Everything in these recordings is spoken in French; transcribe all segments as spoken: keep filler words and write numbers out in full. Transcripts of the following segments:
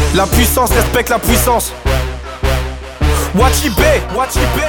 La puissance respecte la puissance. Watchibé, Watchibé.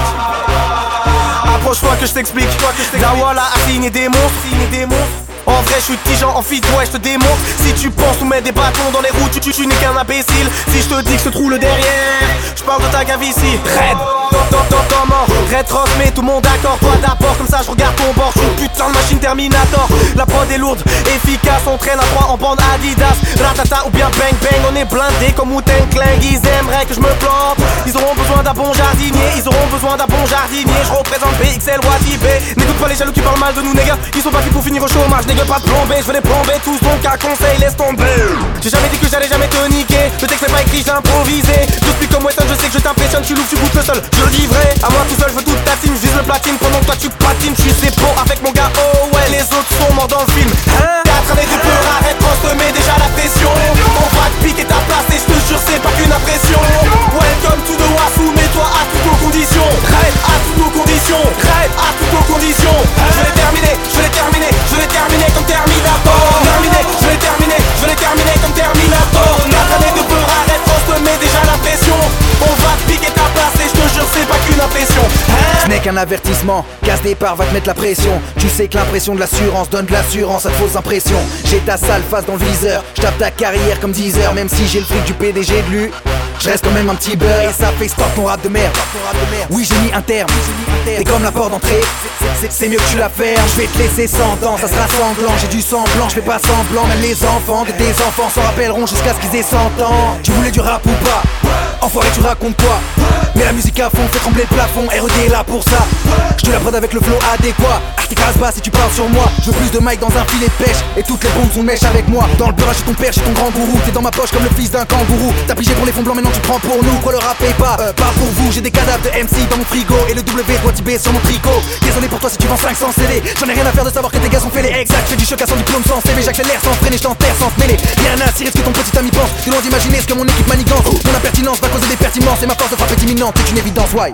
Approche-toi que je t'explique. Dawala a signé des monstres. En vrai je suis tigeant en fit, ouais je te démontre. Si tu penses nous mettre des bâtons dans les roues, tu, tu, tu n'es qu'un imbécile. Si je te dis que je te trouve le derrière, je parle de ta calvitie. Red, comment retransmet tout mon accord. Toi d'abord comme ça je regarde ton bord. Je suis une putain de machine Terminator. La prod est lourde, efficace, on traîne à trois en bande Adidas. Ratata ou bien bang bang, on est blindé comme Wu-Tang Clan. Ils aimeraient que je me plante. Ils auront besoin d'un bon jardinier. Ils auront besoin d'un bon jardinier. Je représente B X L Watibé. N'écoute pas les jaloux qui parlent mal de nous nègres. Ils sont partis pour finir au chômage. Je pas de plomber, je veux les plomber tous, donc un conseil, laisse tomber. J'ai jamais dit que j'allais jamais te niquer. Le texte n'est pas écrit, j'ai improvisé. Je suis comme Weston, je sais que je t'impressionne. Tu l'ouvres, tu goûtes le seul, je le livrerai. À moi tout seul, je veux toute ta team, je vise le platine. Pendant que toi tu patines, je suis zépo avec mon gars. Oh ouais, les autres sont morts dans le film. Hein? Quatre années de peur, arrête, transformer déjà la pression. On va te piquer ta place et je te jure, c'est pas qu'une impression. Welcome to the Wassou, mets-toi à toutes nos conditions. Rêve à toutes nos conditions. Rêve à toutes nos conditions. Je vais les terminer, je vais les terminer, je vais les terminer comme Terminator. Terminé, je l'ai terminé, je l'ai terminé comme Terminator. Quatre années de peur, arrête, France te met déjà la pression. On va te piquer ta place et je te jure c'est pas qu'une impression. Hein? Ce n'est qu'un avertissement, casse départ va te mettre la pression. Tu sais que l'impression de l'assurance donne de l'assurance à de fausses impressions. J'ai ta sale face dans le viseur, je tape ta carrière comme dix heures. Même si j'ai le fric du P D G de lui, je reste quand même un petit beurre. Et ça fait stop ton rap de merde. Oui j'ai mis un terme, t'es comme la porte d'entrée. C'est mieux que tu la fermes. Je vais te laisser cent ans, ça sera sanglant. J'ai du sang blanc, je fais pas semblant. Même les enfants de tes enfants s'en rappelleront jusqu'à ce qu'ils aient cent ans. Tu voulais du rap ou pas? Enfoiré tu racontes quoi? Mais la musique à fond fait trembler le plafond. R E D est là pour ça. Je te la prod avec le flow adéquat. Ah t'écrases pas si tu parles sur moi. Je veux plus de mic dans un filet de pêche. Et toutes les bombes sont mèches avec moi. Dans le beurre j'ai ton père, j'ai ton grand gourou. T'es dans ma poche comme le fils d'un kangourou. T'as pigé pour les fonds blancs, maintenant tu prends pour nous. Quoi le rap est pas, euh, pas pour vous. J'ai des cadavres de M C dans mon frigo. Et le W doit tibé sur mon tricot. Désolé pour toi si tu vends cinq cents C D. J'en ai rien à faire de savoir que tes gars sont fêlés. Exact, fais du choc à son diplôme sans C V. J'accélère sans freiner, je t'enterre sans te mêler. Rien à cirer ce que ton petit ami pense. T'es loin d'imaginer ce que mon équipe manigance. Mon impertinence va causer des pertinences. Et ma force de frappe est imminente, c'est une évidence, why?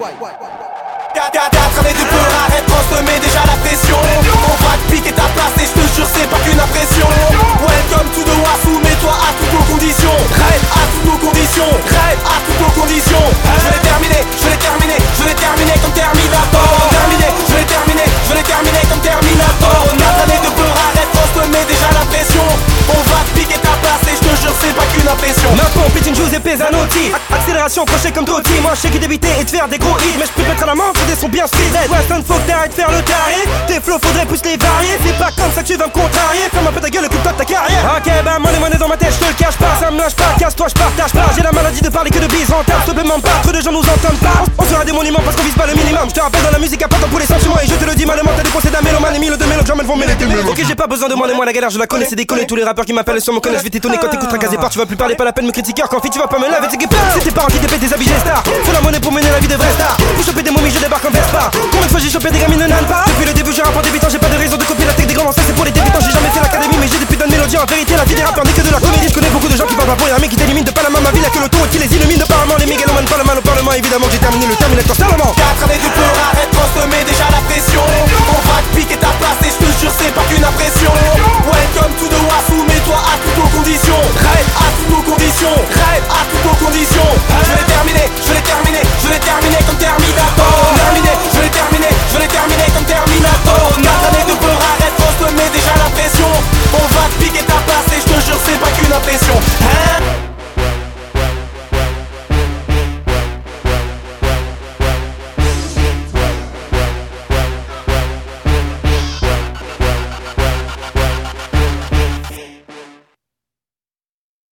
Quatre années de peur, arrête, France te met déjà la pression. On va te piquer ta place et je te jure c'est pas qu'une impression. Welcome to the Wassou, mets-toi à toutes nos conditions. Rêve à toutes nos conditions. Rêve à toutes nos conditions. Je vais les terminer, je vais les terminer, je vais les terminer comme Terminator. Terminé, je vais les terminer, je vais les terminer comme Terminator. Quatre années de peur, arrête, France te met déjà la pression. On va te piquer ta place et je te jure c'est pas qu'une impression. Maintenant pitching juice et Pesanotti. Accélération crochet comme Totti. Moi je sais qu'il d'éviter et de faire des gros hits. Mais je peux mettre à la main des sons bien speed. Weston faut que t'arrêtes de faire le taré. Tes flows faudrait plus les varier. C'est pas comme ça que tu vas me contrarier. Ferme un peu ta gueule, écoute-toi de ta carrière. Ok bah monnaie monnaie dans ma tête, je te le cache pas. Ça me lâche pas, casse-toi, je partage pas. J'ai la maladie de parler que de bise rentable. S'il te plaît m'en pas, trop de gens nous entendent pas. On sera des monuments parce qu'on vise pas le minimum. Je te rappelle dans la musique à pas pour les sentiments. Et je te le dis malement, t'as des procès d'un mélomane. Et mille de mélos, jamais vont mêler tes mélos. Ok j'ai pas besoin de moi, moi la galère je la connais. C'est déconner tous les rappeurs qui m'appellent sur mon connaît. Je vais t'étonner quand t'écouteras casé par. Tu vas plus parler, pas la peine me critiquer. Quand tu vas pas me laver, c'est que c'est tes parents qui dépêtent des habits G-Star. Faut la monnaie pour mener la vie de vraie star. Pour choper des momies je débarque en Vespa. Combien de fois j'ai chopé des gamines nan pas. Depuis le début j'ai rapport débutant, j'ai pas de raison de copier la tech des grands lancers. C'est pour les débutants, j'ai jamais fait l'académie. Mais j'ai des putains de mélodies, en vérité la vie des rappeurs n'est que de la comédie. Je connais beaucoup de gens qui parlent pas pour un mec qui t'élimine de Panama. Ma ville y'a que le ton et qui les illumine. Apparemment les mégalomanes parlent mal au parlement. Évidemment j'ai terminé le Terminator seulement. Quatre années de peur, arrête, France te met déjà la pression. On va te piquer ta place et je te jure c'est pas qu'une impression. Welcome to the Wassou, mets-toi à toutes nos conditions. Rêve à toutes nos conditions. Rêve à toutes nos conditions.